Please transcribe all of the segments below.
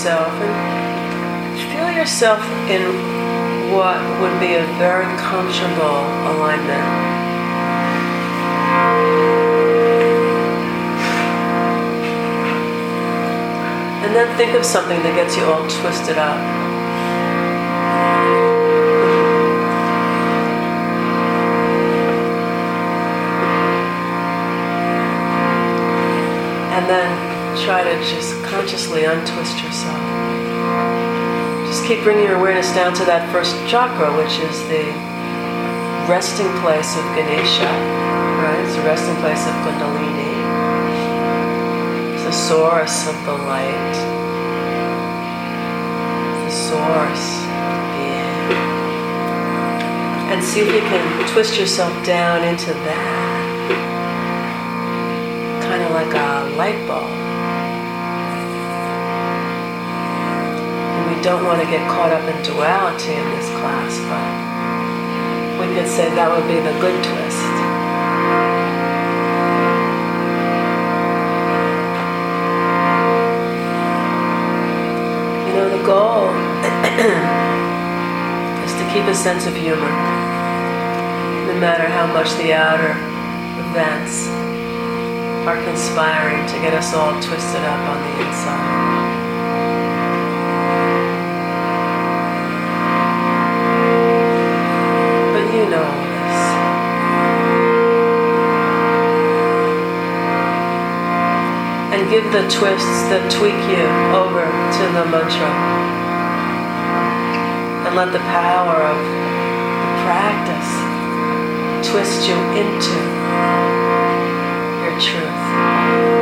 yourself and feel yourself in what would be a very comfortable alignment. And then think of something that gets you all twisted up. And then try to just consciously untwist yourself. Just keep bringing your awareness down to that first chakra, which is the resting place of Ganesha, right? It's the resting place of Kundalini. It's the source of the light. The source of being. And see if you can twist yourself down into that. Kind of like a light bulb. And we don't want to get caught up in duality in this class, but we could say that would be the good twist. You know, the goal is to keep a sense of humor, no matter how much the outer events are conspiring to get us all twisted up on the inside. But you know all this. And give the twists that tweak you over to the mantra. And let the power of the practice twist you into your truth.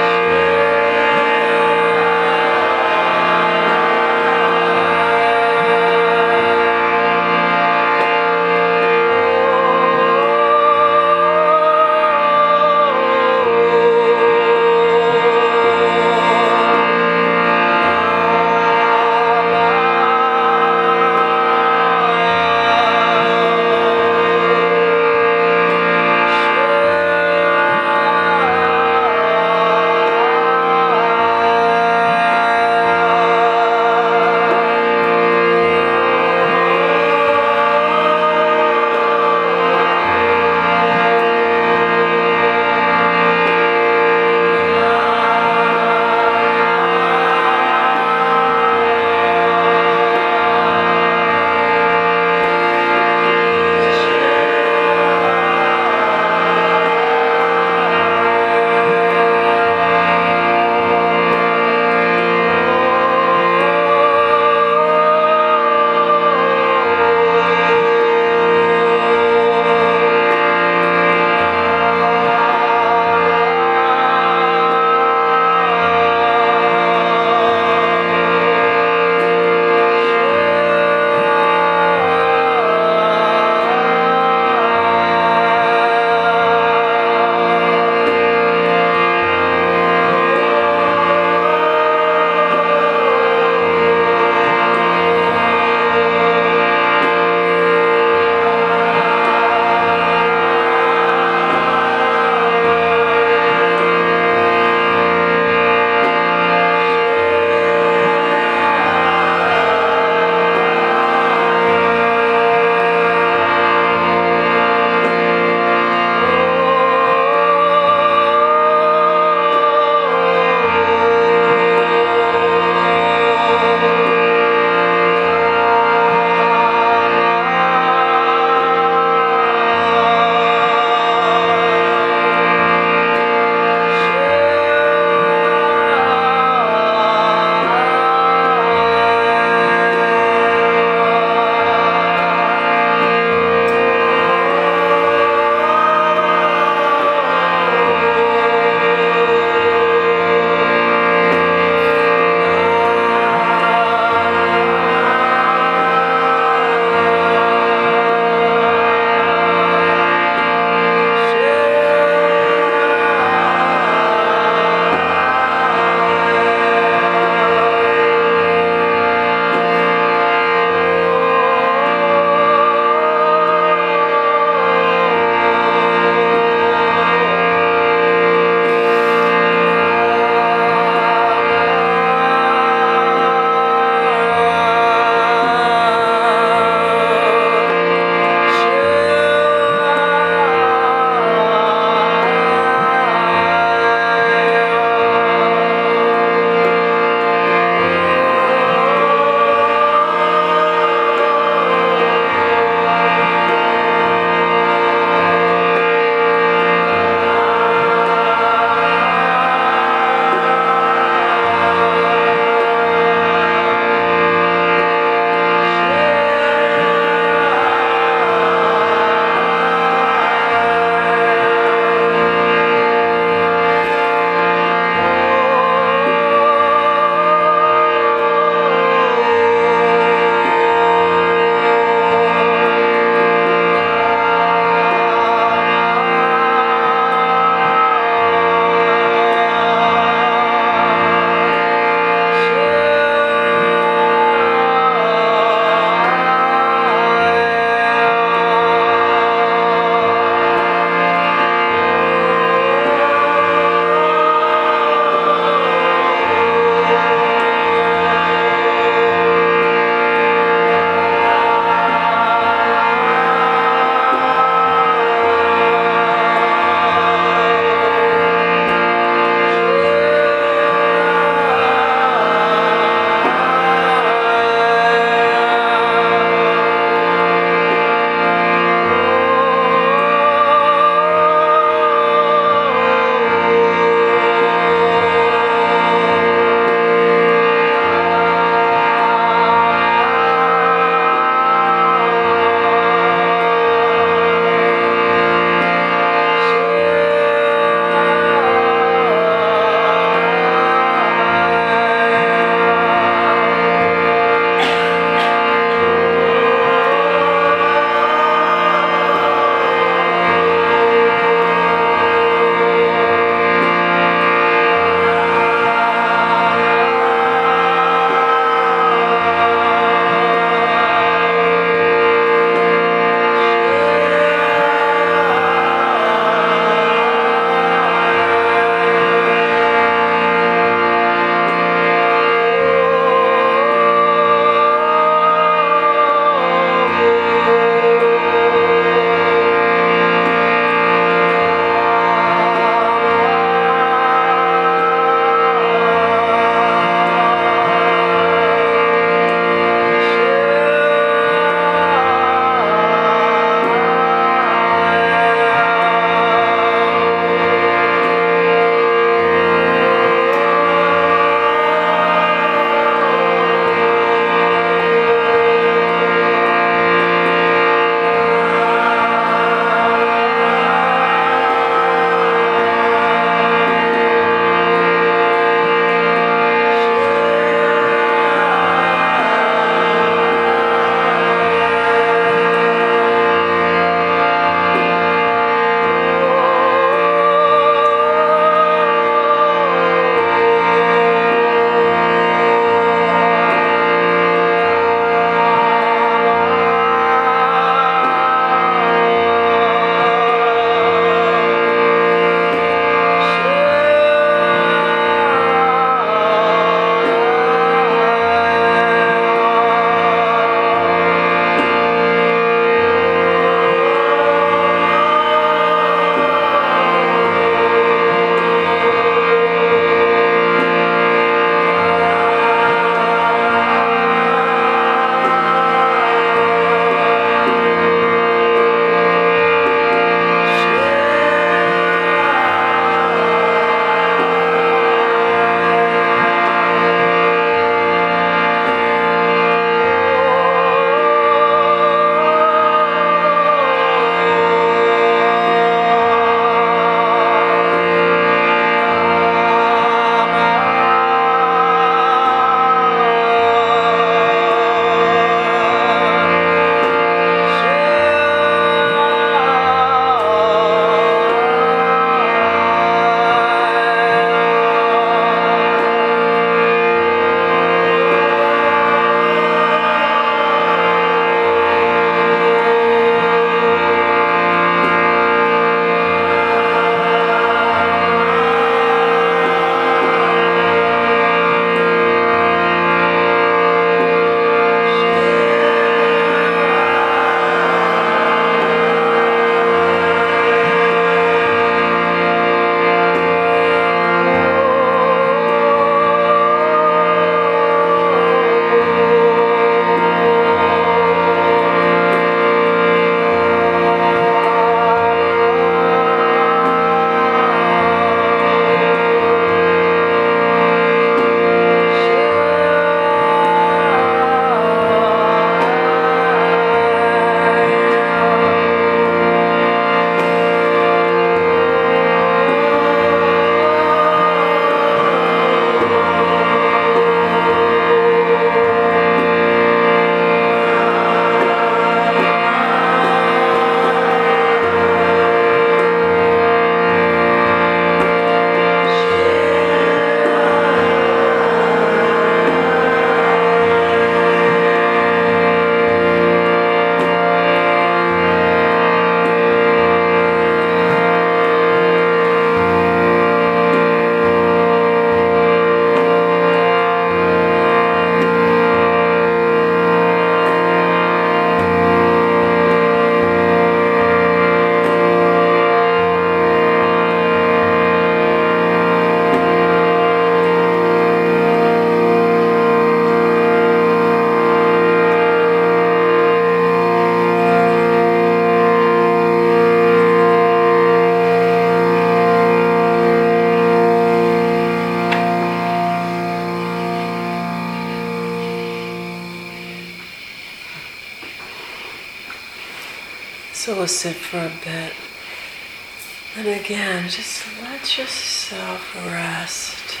sit for a bit. And again, just let yourself rest.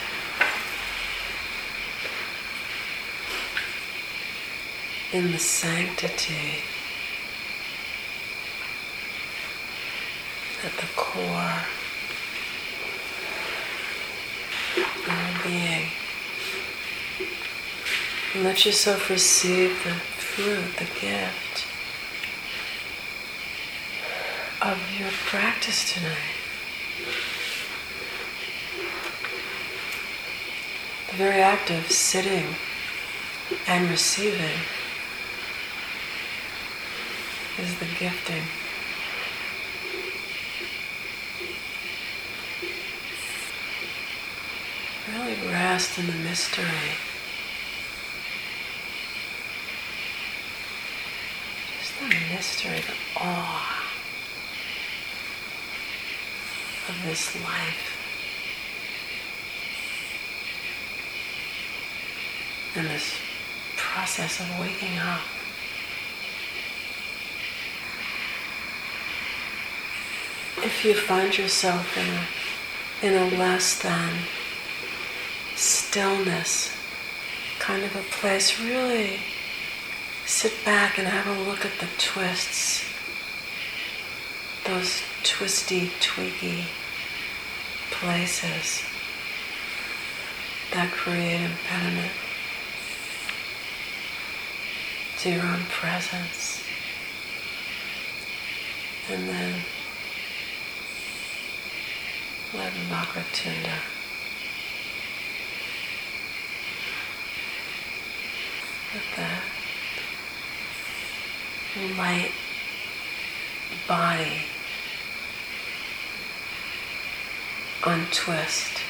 In the sanctity at the core of your being. And let yourself receive the fruit, the gift of your practice tonight. The very act of sitting and receiving is the gifting. Really rest in the mystery. Just the mystery, the awe of this life. And this process of waking up. If you find yourself in a less than stillness kind of a place, really sit back and have a look at the twists, those twisty, tweaky places that create impediment to your own presence. And then let Vakratunda let that light body untwist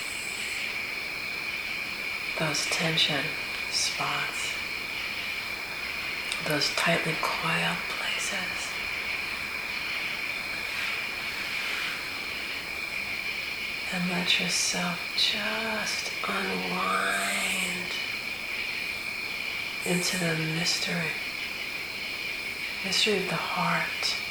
those tension spots, those tightly coiled places. And let yourself just unwind into the mystery of the heart.